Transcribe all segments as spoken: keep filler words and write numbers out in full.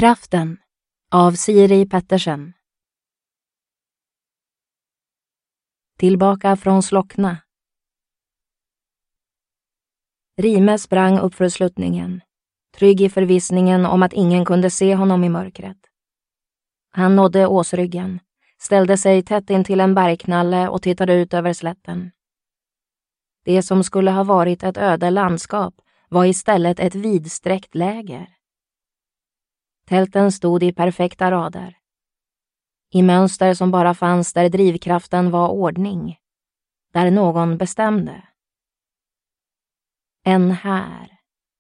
Kraften av Siri Pettersen. Tillbaka från Slockna. Rime sprang upp för sluttningen, trygg i förvissningen om att ingen kunde se honom i mörkret. Han nådde åsryggen, ställde sig tätt in till en bergknalle och tittade ut över slätten. Det som skulle ha varit ett öde landskap var istället ett vidsträckt läger. Tälten stod i perfekta rader. I mönster som bara fanns där drivkraften var ordning. Där någon bestämde. En här.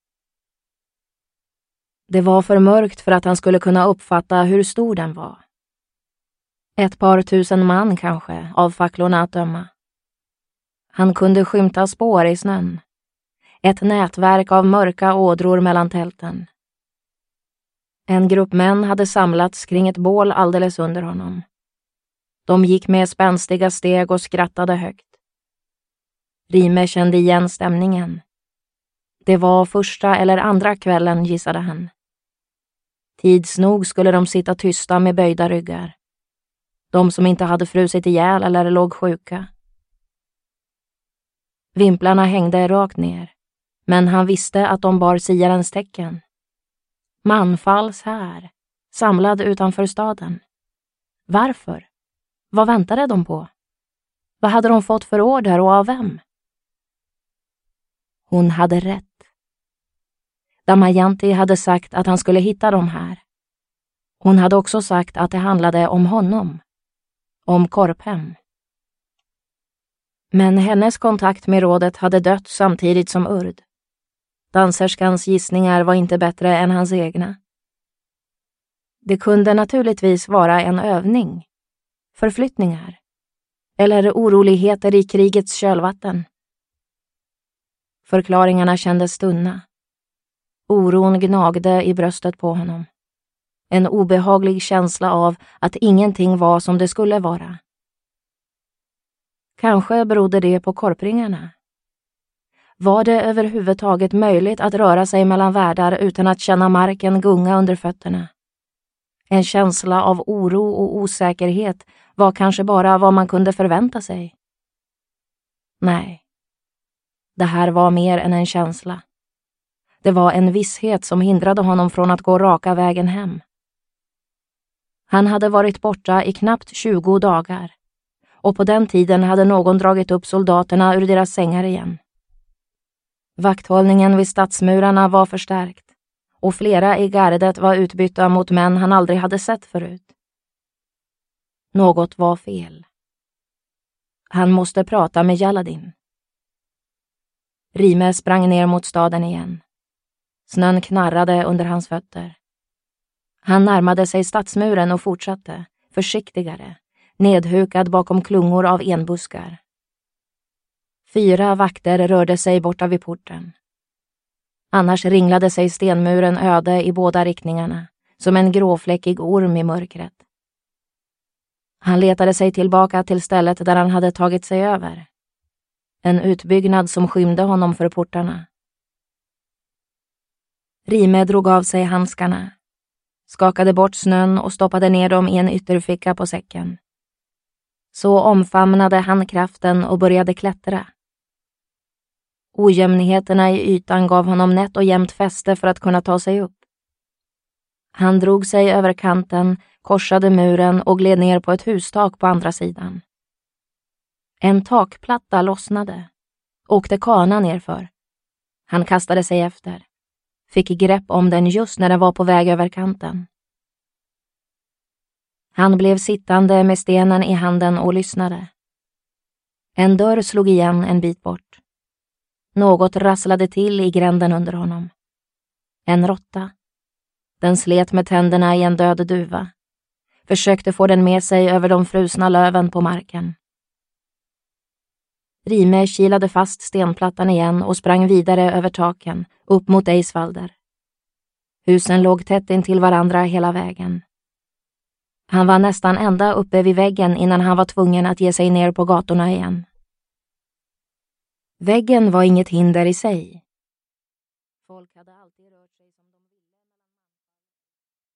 Det var för mörkt för att han skulle kunna uppfatta hur stor den var. Ett par tusen man kanske, av facklorna att döma. Han kunde skymta spår i snön. Ett nätverk av mörka ådror mellan tälten. En grupp män hade samlats kring ett bål alldeles under honom. De gick med spänstiga steg och skrattade högt. Rime kände igen stämningen. Det var första eller andra kvällen, gissade han. Tids nog skulle de sitta tysta med böjda ryggar. De som inte hade frusit ihjäl eller låg sjuka. Vimplarna hängde rakt ner, men han visste att de bar siarens tecken. Manfalls här, samlad utanför staden. Varför? Vad väntade de på? Vad hade de fått för order och av vem? Hon hade rätt. Damayanti hade sagt att han skulle hitta dem här. Hon hade också sagt att det handlade om honom. Om Korphem. Men hennes kontakt med rådet hade dött samtidigt som Urd. Danserskans gissningar var inte bättre än hans egna. Det kunde naturligtvis vara en övning. Förflyttningar. Eller oroligheter i krigets kölvatten. Förklaringarna kändes stunna. Oron gnagde i bröstet på honom. En obehaglig känsla av att ingenting var som det skulle vara. Kanske berodde det på korpringarna. Var det överhuvudtaget möjligt att röra sig mellan världar utan att känna marken gunga under fötterna? En känsla av oro och osäkerhet var kanske bara vad man kunde förvänta sig. Nej. Det här var mer än en känsla. Det var en visshet som hindrade honom från att gå raka vägen hem. Han hade varit borta i knappt tjugo dagar. Och på den tiden hade någon dragit upp soldaterna ur deras sängar igen. Vakthållningen vid stadsmurarna var förstärkt. Och flera i gardet var utbytta mot män han aldrig hade sett förut. Något var fel. Han måste prata med Jaladin. Rime sprang ner mot staden igen. Snön knarrade under hans fötter. Han närmade sig stadsmuren och fortsatte, försiktigare, nedhukad bakom klungor av enbuskar. Fyra vakter rörde sig borta vid porten. Annars ringlade sig stenmuren öde i båda riktningarna, som en gråfläckig orm i mörkret. Han letade sig tillbaka till stället där han hade tagit sig över. En utbyggnad som skymde honom för portarna. Rime drog av sig handskarna, skakade bort snön och stoppade ner dem i en ytterficka på säcken. Så omfamnade han kraften och började klättra. Ojämnheterna i ytan gav honom nätt och jämnt fäste för att kunna ta sig upp. Han drog sig över kanten, korsade muren och gled ner på ett hustak på andra sidan. En takplatta lossnade. Åkte kana nerför. Han kastade sig efter. Fick grepp om den just när den var på väg över kanten. Han blev sittande med stenen i handen och lyssnade. En dörr slog igen en bit bort. Något rasslade till i gränden under honom. En råtta. Den slet med tänderna i en död duva. Försökte få den med sig över de frusna löven på marken. Rime kilade fast stenplattan igen och sprang vidare över taken, upp mot Eisvalder. Husen låg tätt intill varandra hela vägen. Han var nästan ända uppe vid väggen innan han var tvungen att ge sig ner på gatorna igen. Väggen var inget hinder i sig. Folk hade